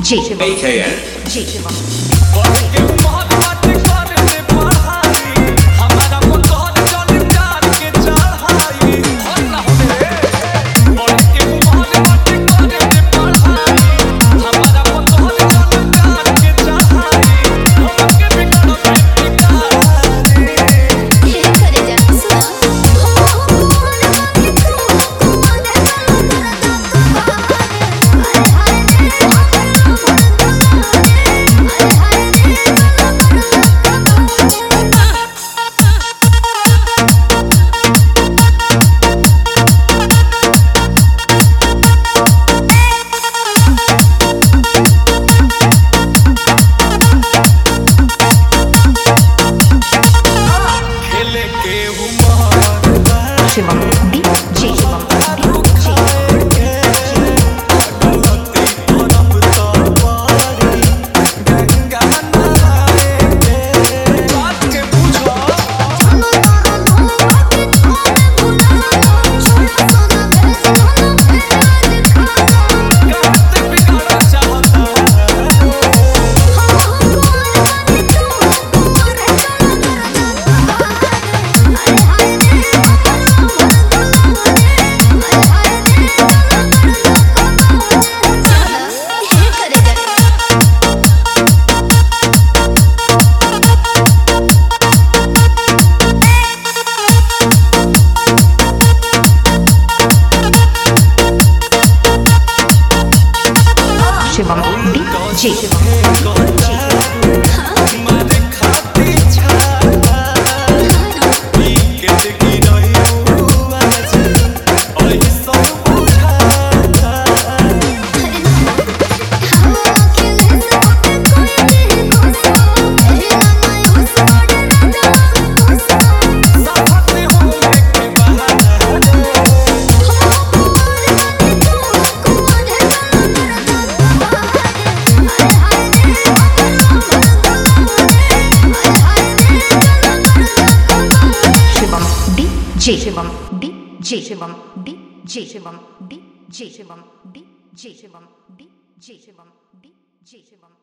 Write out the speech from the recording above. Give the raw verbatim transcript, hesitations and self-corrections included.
Shivam A K N जी Shivam Shivam D G Shivam Shivam D G जी Shivam D G Shivam D G Shivam D G Shivam D G Shivam D G Shivam D G Shivam